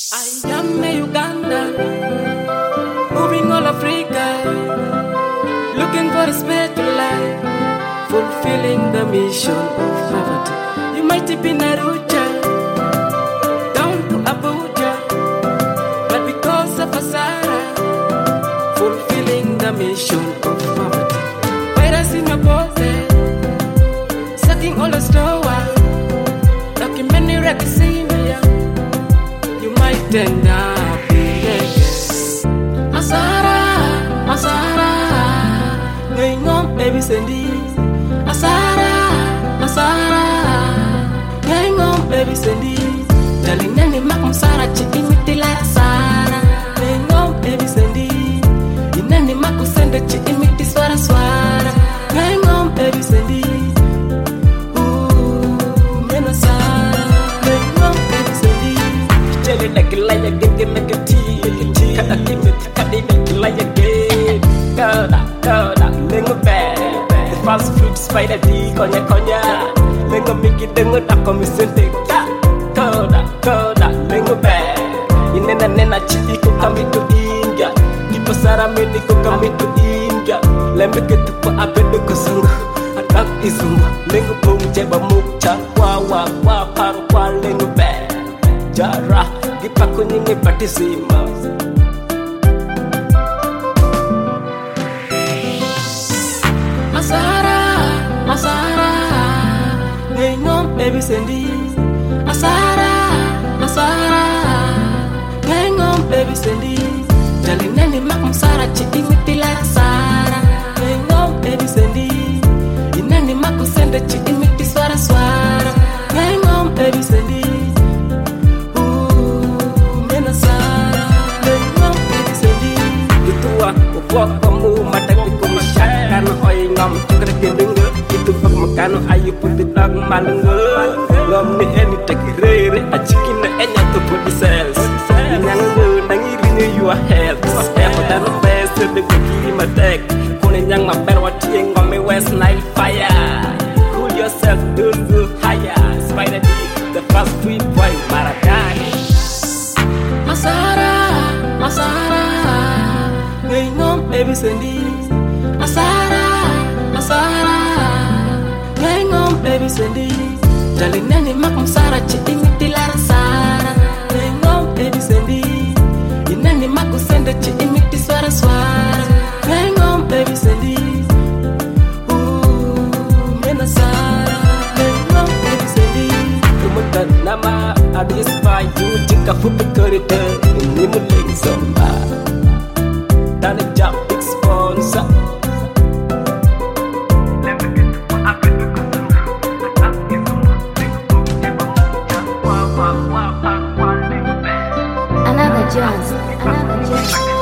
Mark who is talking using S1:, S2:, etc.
S1: I am a Uganda, moving all Africa, looking for a spiritual life, fulfilling the mission of poverty. You might be Naruja, down to Abuja, but because of Asara, fulfilling the mission of poverty. Virus in your body, sucking all the store, documentary record you might end up dead. Asara, Asara, going on baby Sandy. Asara, Asara, going on baby Sandy. Darling Nani Makum Sara, chicken with the light Sara, going on baby Sandy. Inani Maku send the chicken with the swara swara, going on baby Sandy. Like a liar, get make a tea. Cut a make a liar again. Goda, lingo bad. The fast food spider D, conya. Lingo make it dingo, duck on me sente. Goda, lingo bad. In a nena chili cook coming to India. People Sarah made cook coming to India. Let me get to put a bed of Kusunga. A duck is lingo boom, jabba mucha. Wa, parwa, lingo bad. Jara, gipa kunyingi patisima. Asara, going on baby Sandy. Asara, going on baby Sandy. Darling Nani Makum Sara, chicken with the light Sara, going on baby Sandy. Inani Maku send the chicken with the swara, going on baby Sandy. Walk from home, my dad become a shot. Can I ngam to get the itu bag makano ayu putih tag malungo. Lom ni any take rare a chicken enya to put the cells. Nangu nangi your health. Step than the best the kiki my deck. Kone yang my bear what yang on me West Nile fire. Cool yourself, don't go higher. Spider D, the fast sweet boy Maradani. Asara. Going on baby Sandy. Asara, going on baby Sandy. Darling Nani Makum Sara, chicken with the Lara Sara, going on baby Sandy. Inani Maku send the chicken with the swara swara, going on baby Sandy. Mena Sara, going on baby Sandy. Kumutan nama adis pai tu jika fupi kereta ini muling zomba. Dan a job big sponsor.
S2: Another jazz.